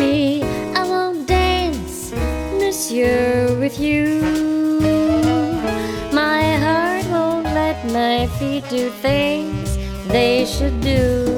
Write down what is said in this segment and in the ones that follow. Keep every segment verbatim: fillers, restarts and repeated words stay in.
me, I won't dance, monsieur, with you. My heart won't let my feet do things they should do.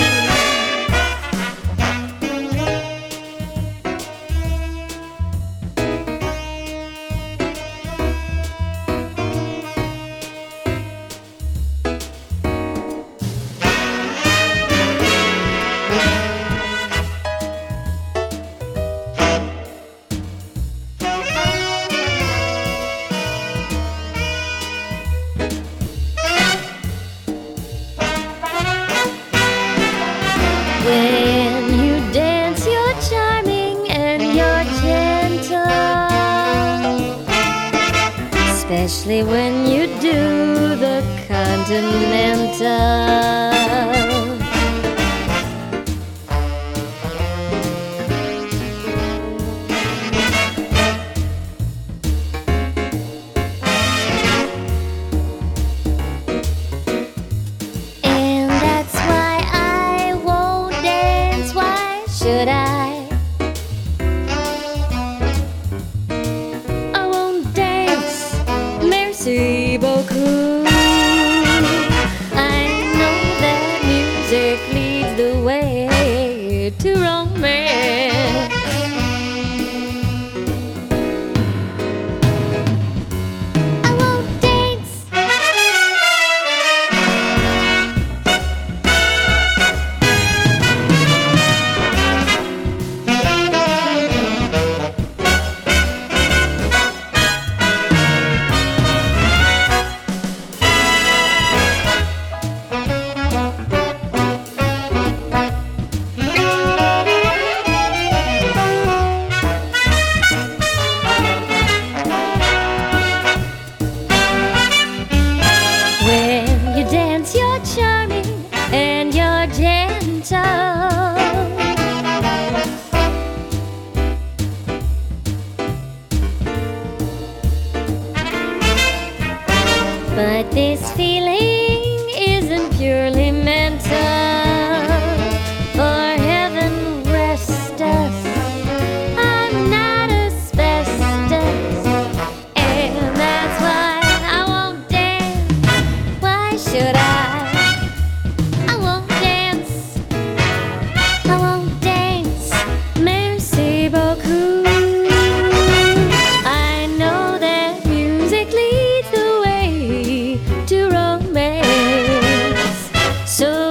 When you dance, you're charming and you're gentle, especially when you do the continental. And that's why I won't dance. Why should I? I won't dance. Merci beaucoup. I know that music leads the way to romance. I won't dance. When you dance, you're charming and you're gentle, but this feeling isn't purely mental. For heaven rest us, I'm not asbestos, and that's why I won't dance. Why should I? I won't dance. I won't dance. Merci beaucoup. I know that music leads the way to romance. So